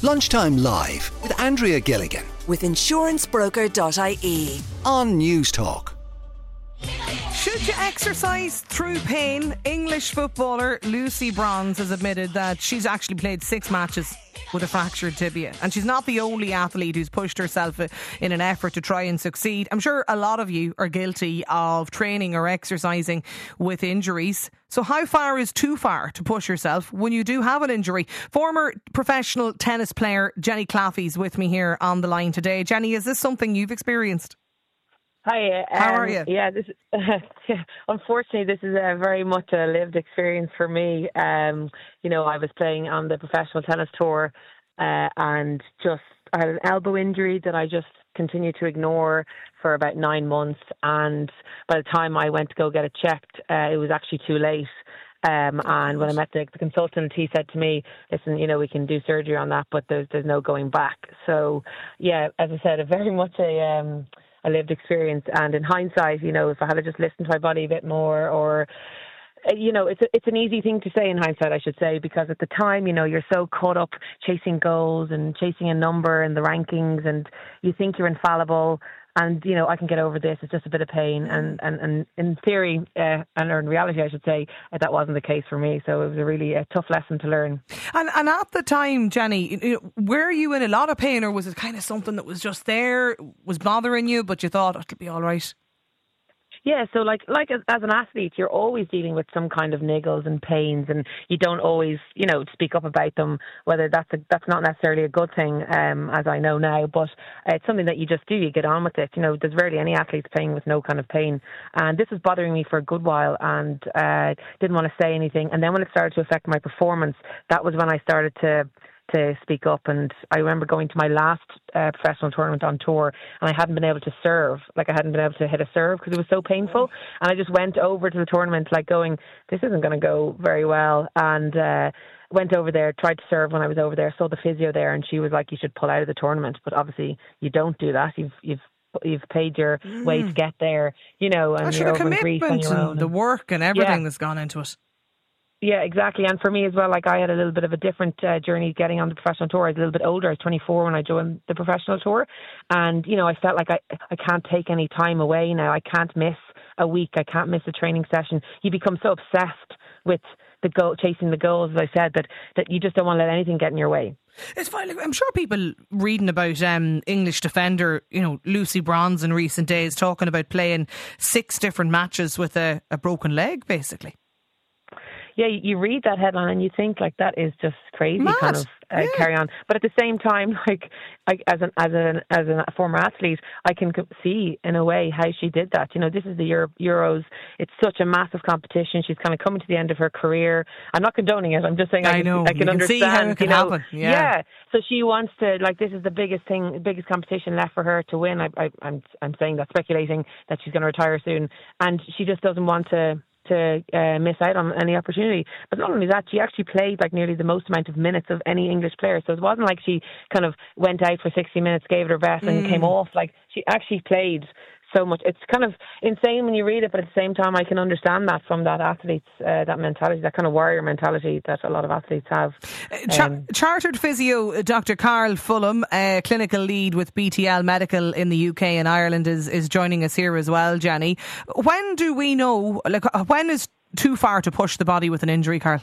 Lunchtime Live with Andrea Gilligan with insurancebroker.ie on News Talk. Should you exercise through pain? English footballer Lucy Bronze has admitted that she's actually played 6 matches with a fractured tibia, and she's not the only athlete who's pushed herself in an effort to try and succeed. I'm sure a lot of you are guilty of training or exercising with injuries. So how far is too far to push yourself when you do have an injury? Former professional tennis player Jenny Claffey's with me here on the line today. Jenny, is this something you've experienced? Hi, how are you? Yeah, unfortunately, this is very much a lived experience for me. I was playing on the professional tennis tour and I had an elbow injury that I just continued to ignore for about 9 months. And by the time I went to go get it checked, it was actually too late. And when I met the consultant, he said to me, listen, we can do surgery on that, but there's no going back. So, yeah, as I said, very much a lived experience. And in hindsight, if I had just listened to my body a bit more, or it's an easy thing to say in hindsight, I should say, because at the time, you're so caught up chasing goals and chasing a number in the rankings, and you think you're infallible. And, I can get over this. It's just a bit of pain. And in theory, or in reality, I should say, that wasn't the case for me. So it was a really tough lesson to learn. And at the time, Jenny, were you in a lot of pain, or was it kind of something that was just there, was bothering you, but you thought it'll be all right? Yeah, so like as an athlete, you're always dealing with some kind of niggles and pains, and you don't always, speak up about them, whether that's not necessarily a good thing, as I know now, but it's something that you just do, you get on with it. There's rarely any athletes playing with no kind of pain. And this was bothering me for a good while, and didn't want to say anything. And then when it started to affect my performance, that was when I started to speak up. And I remember going to my last professional tournament on tour, and I hadn't been able to serve, I hadn't been able to hit a serve because it was so painful. And I just went over to the tournament going, this isn't going to go very well. And went over there, tried to serve when I was over there, saw the physio there, and she was like, you should pull out of the tournament. But obviously you don't do that. You've paid your way to get there, and you're over in Greece on your own. And the work and everything that's gone into it. Yeah, exactly. And for me as well, I had a little bit of a different journey getting on the professional tour. I was a little bit older. I was 24 when I joined the professional tour. And, I felt like I can't take any time away now. I can't miss a week. I can't miss a training session. You become so obsessed with chasing the goals, as I said, that you just don't want to let anything get in your way. It's fine. I'm sure people reading about English defender, Lucy Bronze in recent days, talking about playing 6 different matches with a broken leg, basically. Yeah, you read that headline and you think that is just crazy. Mad. Kind of carry on. But at the same time, as a former athlete, I can see in a way how she did that. This is the Euros. It's such a massive competition. She's kind of coming to the end of her career. I'm not condoning it. I'm just saying I can understand. See how it can happen. Yeah. So she wants to this is the biggest competition left for her to win. I'm saying that, speculating that she's going to retire soon, and she just doesn't want to miss out on any opportunity. But not only that, she actually played nearly the most amount of minutes of any English player. So it wasn't like she kind of went out for 60 minutes, gave it her best and came off. She actually played so much. It's kind of insane when you read it, but at the same time I can understand that from that athlete's that mentality, that kind of warrior mentality that a lot of athletes have. Chartered physio Dr. Carl Fulham, clinical lead with BTL Medical in the UK and Ireland, is joining us here as well, Jenny. When do we know, when is too far to push the body with an injury, Carl?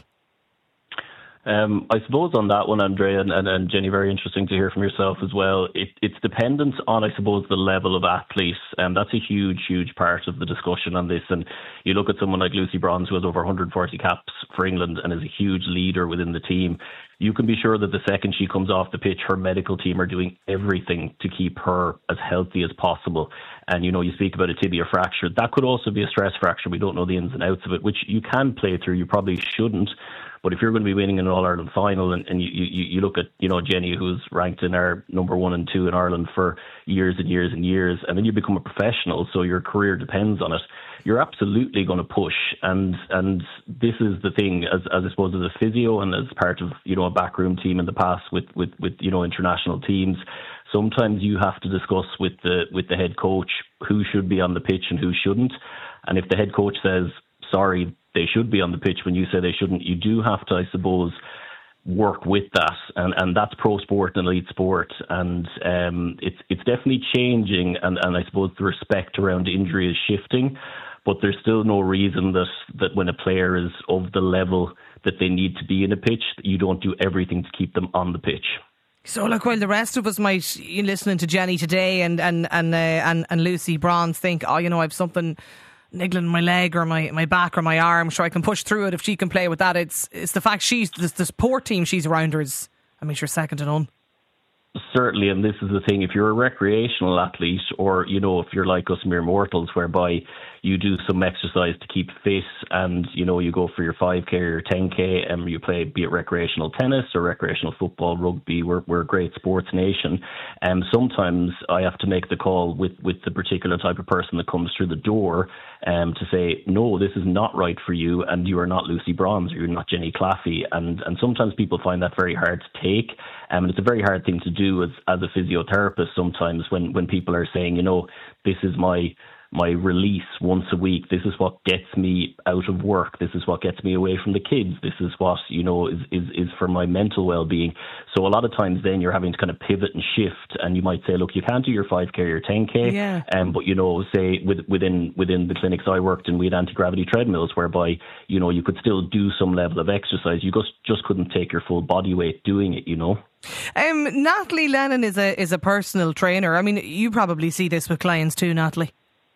I suppose on that one, Andrea and Jenny, very interesting to hear from yourself as well. It's dependent on, I suppose, the level of athlete, and that's a huge part of the discussion on this. And you look at someone like Lucy Bronze, who has over 140 caps for England and is a huge leader within the team. You can be sure that the second she comes off the pitch, her medical team are doing everything to keep her as healthy as possible. And, you speak about a tibia fracture. That could also be a stress fracture. We don't know the ins and outs of it, which you can play through. You probably shouldn't. But if you're going to be winning an All-Ireland final and you look at, Jenny, who's ranked in our number 1 and 2 in Ireland for years and years and years, and then you become a professional, so your career depends on it, you're absolutely going to push. And this is the thing, as I suppose, as a physio and as part of, a backroom team in the past with international teams, sometimes you have to discuss with the head coach who should be on the pitch and who shouldn't. And if the head coach says, sorry, they should be on the pitch when you say they shouldn't, you do have to, I suppose, work with that, and that's pro sport and elite sport, and it's definitely changing, and I suppose the respect around injury is shifting, but there's still no reason that when a player is of the level that they need to be in a pitch, that you don't do everything to keep them on the pitch. So, look, while the rest of us might, listening to Jenny today and Lucy Bronze, think, I've something niggling my leg or my back or my arm, sure I can push through it if she can play with that. It's the fact the support team she's around her is, she's second to none. Certainly, and this is the thing, if you're a recreational athlete, or, if you're like us mere mortals, whereby you do some exercise to keep fit, and, you go for your 5K or your 10K, and you play, be it recreational tennis or recreational football, rugby, we're a great sports nation. Sometimes I have to make the call with the particular type of person that comes through the door to say, no, this is not right for you, and you are not Lucy Bronze, or you're not Jenny Claffey. And sometimes people find that very hard to take, and it's a very hard thing to do as a physiotherapist sometimes when people are saying, this is my release once a week. This is what gets me out of work. This is what gets me away from the kids. This is what, is for my mental well-being. So a lot of times then you're having to kind of pivot and shift, and you might say, look, you can't do your 5K or your 10K. But, say within the clinics I worked in, we had anti-gravity treadmills whereby, you could still do some level of exercise. You just couldn't take your full body weight doing it, Natalie Lennon is a personal trainer. You probably see this with clients too, Natalie.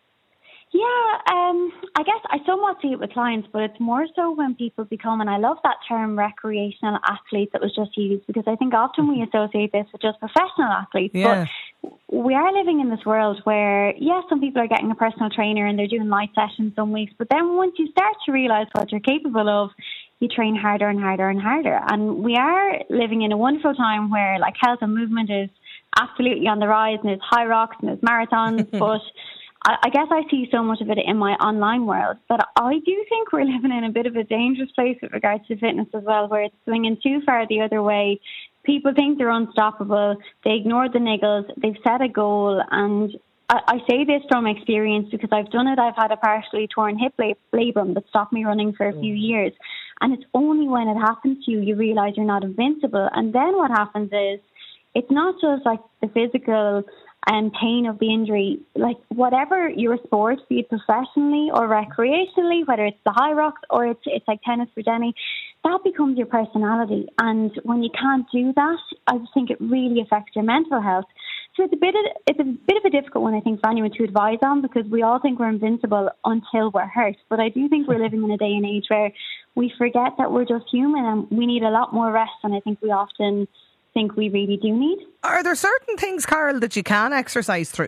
Yeah, I guess I somewhat see it with clients, but it's more so when people become, and I love that term recreational athlete that was just used, because I think often we associate this with just professional athletes. Yeah. But we are living in this world where, some people are getting a personal trainer and they're doing light sessions some weeks, but then once you start to realise what you're capable of, you train harder and harder and harder. And we are living in a wonderful time where health and movement is absolutely on the rise, and there's high rocks and there's marathons, but I guess I see so much of it in my online world, but I do think we're living in a bit of a dangerous place with regards to fitness as well, where it's swinging too far the other way. People think they're unstoppable. They ignore the niggles. They've set a goal. And I say this from experience because I've done it. I've had a partially torn hip labrum that stopped me running for a few years. And it's only when it happens to you, you realise you're not invincible. And then what happens is, it's not just the physical pain of the injury, whatever your sport, be it professionally or recreationally, whether it's the high rocks or it's like tennis for Jenny, that becomes your personality. And when you can't do that, I just think it really affects your mental health. So it's a bit of a difficult one, I think, for anyone to advise on, because we all think we're invincible until we're hurt. But I do think we're living in a day and age where we forget that we're just human and we need a lot more rest than I think we often think we really do need. Are there certain things, Carol, that you can exercise through?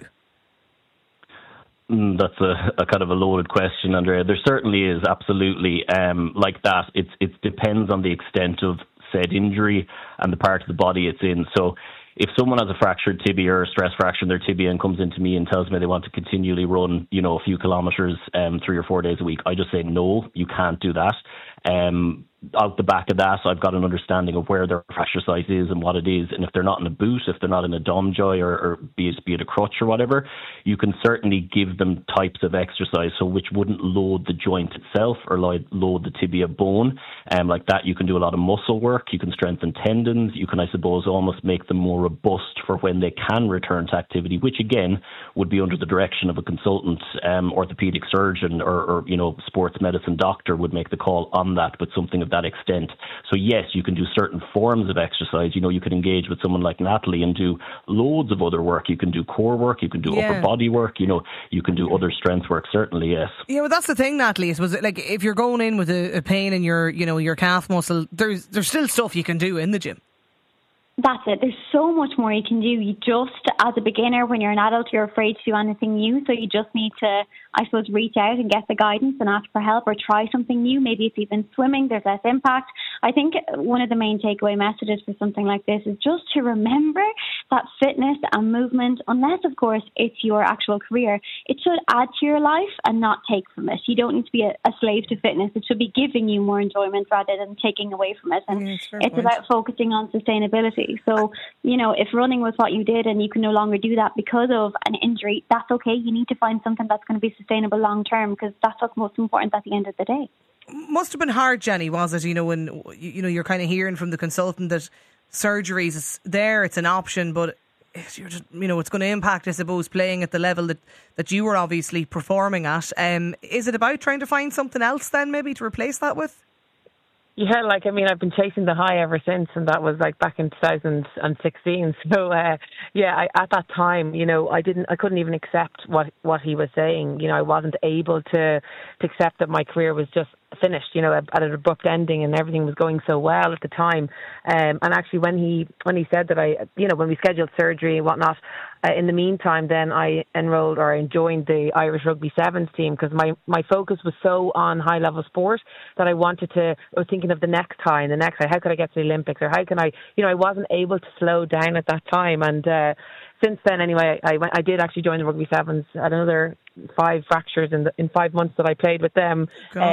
That's a kind of a loaded question, Andrea. There certainly is, absolutely. Like that, it depends on the extent of said injury and the part of the body it's in. So if someone has a fractured tibia or a stress fracture in their tibia and comes into me and tells me they want to continually run, a few kilometres 3 or 4 days a week, I just say, no, you can't do that. Out the back of that, I've got an understanding of where their fracture site is and what it is. And if they're not in a boot, if they're not in a dom joy or be it a crutch or whatever, you can certainly give them types of exercise which wouldn't load the joint itself or load the tibia bone. Like that, you can do a lot of muscle work. You can strengthen tendons. You can, I suppose, almost make them more robust for when they can return to activity, which again would be under the direction of a consultant, orthopedic surgeon or sports medicine doctor would make the call on that, but something of that extent. So yes, you can do certain forms of exercise. You can engage with someone like Natalie and do loads of other work. You can do core work, you can do upper body work, you can do other strength work, certainly, yes. Yeah, well, that's the thing, Natalie, was it if you're going in with a pain in your calf muscle, there's still stuff you can do in the gym. That's it. There's so much more you can do. You just, as a beginner, when you're an adult, you're afraid to do anything new. So you just need to, I suppose, reach out and get the guidance and ask for help or try something new. Maybe it's even swimming. There's less impact. I think one of the main takeaway messages for something like this is just to remember that fitness and movement, unless, of course, it's your actual career, it should add to your life and not take from it. You don't need to be a slave to fitness. It should be giving you more enjoyment rather than taking away from it. And it's about focusing on sustainability. So, if running was what you did and you can no longer do that because of an injury, that's okay. You need to find something that's going to be sustainable long term, because that's what's most important at the end of the day. Must have been hard, Jenny, was it? When you're kind of hearing from the consultant that surgeries is there, it's an option, but it's going to impact, I suppose, playing at the level that you were obviously performing at. Is it about trying to find something else then, maybe to replace that with? Yeah, I've been chasing the high ever since, and that was back in 2016. So, at that time, I couldn't even accept what he was saying. I wasn't able to accept that my career was just finished, at an abrupt ending, and everything was going so well at the time. And actually, when he said that when we scheduled surgery and whatnot, in the meantime, then I enrolled or I joined the Irish Rugby Sevens team, because my focus was so on high level sport that I was thinking of the next high and the next high. How could I get to the Olympics, or how can I, I wasn't able to slow down at that time. And since then, anyway, I did actually join the Rugby Sevens. I had another 5 fractures in 5 months that I played with them.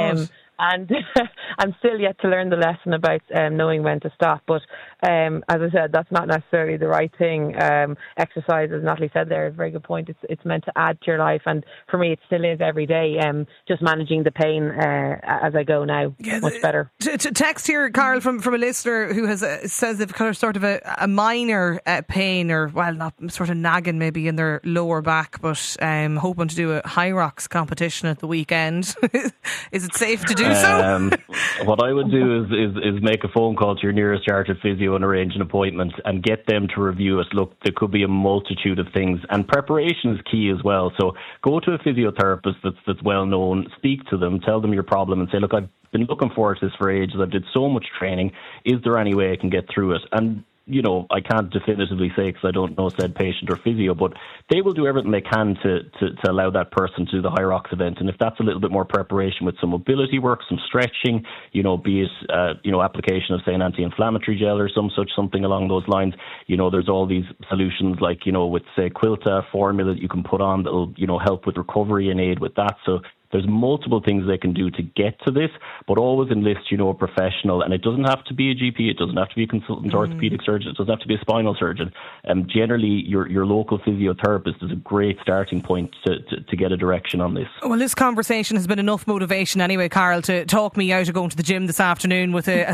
And I'm still yet to learn the lesson about knowing when to stop. But as I said, that's not necessarily the right thing. Exercise, as Natalie said there, is a very good point. It's meant to add to your life. And for me, it still is every day. Just managing the pain as I go now. Yeah, much better. Text here, Carl, from a listener who says they've got sort of a minor pain, or, well, not sort of nagging maybe in their lower back, but hoping to do a high rocks competition at the weekend. Is it safe to do so? What I would do is make a phone call to your nearest chartered physio and arrange an appointment and get them to review it. Look, there could be a multitude of things, and preparation is key as well. So go to a physiotherapist that's well known, speak to them, tell them your problem, and say, look, I've been looking forward to this for ages. I did so much training. Is there any way I can get through it? And I can't definitively say, because I don't know said patient or physio, but they will do everything they can to allow that person to do the high rocks event. And if that's a little bit more preparation with some mobility work, some stretching, be it application of, say, an anti-inflammatory gel or something along those lines. There's all these solutions with, say, Quilta formula that you can put on that'll help with recovery and aid with that. So there's multiple things they can do to get to this, but always enlist, a professional. And it doesn't have to be a GP, it doesn't have to be a consultant orthopedic surgeon, it doesn't have to be a spinal surgeon. Generally, your local physiotherapist is a great starting point to get a direction on this. Well, this conversation has been enough motivation anyway, Carl, to talk me out of going to the gym this afternoon with a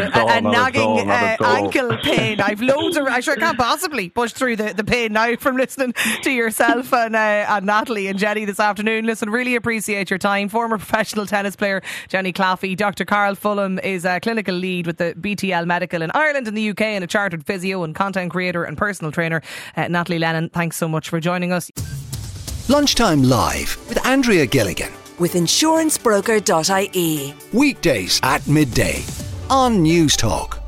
nagging ankle pain. I've loads of... I can't possibly push through the pain now from listening to yourself and Natalie and Jenny this afternoon. Listen, really appreciate your time. Former professional tennis player Jenny Claffey. Dr. Carl Fulham is a clinical lead with the BTL Medical in Ireland and the UK, and a chartered physio and content creator and personal trainer. Natalie Lennon, thanks so much for joining us. Lunchtime Live with Andrea Gilligan. With insurancebroker.ie. Weekdays at midday on News Talk.